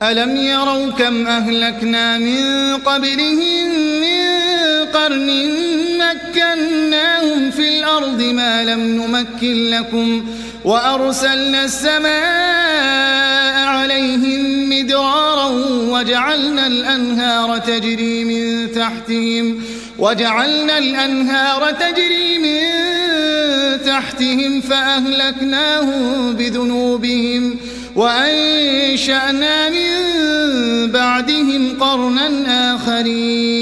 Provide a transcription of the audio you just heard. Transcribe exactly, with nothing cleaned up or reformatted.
ألم يروا كم أهلكنا من قبلهم من قرن مكناهم في الأرض ما لم نمكن لكم وأرسلنا السماء عليهم مدرارا وجعلنا الأنهار تجري من تحتهم وجعلنا الأنهار تجري من تحتهم فأهلكناهم بذنوبهم وأنشأنا من بعدهم قرنا آخرين